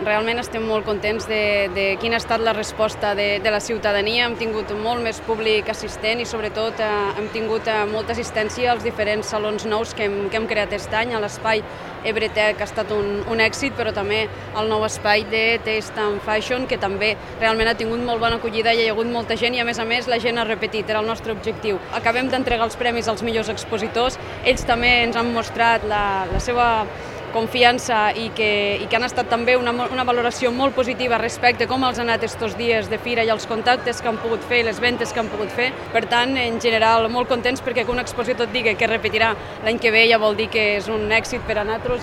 realment estem molt contents de quina ha estat la resposta de la ciutadania. Hem tingut molt més públic assistent i sobretot hem tingut molta assistència als diferents salons nous que hem creat aquest any. A l'espai Ebretec ha estat un èxit, però també el nou espai de Taste and Fashion, que també realment ha tingut molt bona acollida i hi ha hagut molta gent i a més la gent ha repetit, era el nostre objectiu. Acabem d'entregar els premis als millors expositors, ells també ens han mostrat la seva confiança i que han estat també una valoració molt positiva respecte a com els han anat estos dies de fira i els contactes que han pogut fer i les ventes que han pogut fer. Per tant, en general, molt contents perquè que un expositor et digui que repetirà l'any que ve ja vol dir que és un èxit per a nosaltres.